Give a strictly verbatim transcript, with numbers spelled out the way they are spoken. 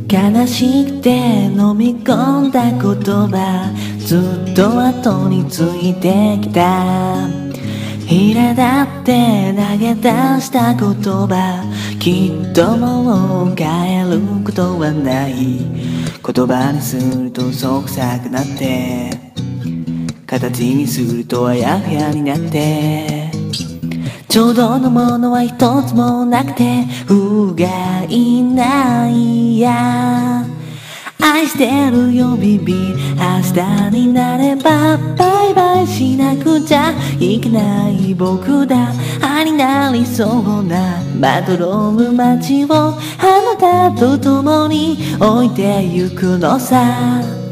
悲しくて飲み込んだ言葉、ずっと後についてきた。苛立って投げ出した言葉、きっともう変えることはない。言葉にするとそう臭くなって、形にするとあやふやになって、ちょうどのものは一つもなくて不甲斐ないや。愛してるよビビ、明日になればバイバイしなくちゃいけない僕だ。愛になりそうなまどろむ街をあなたと共に置いてゆくのさ。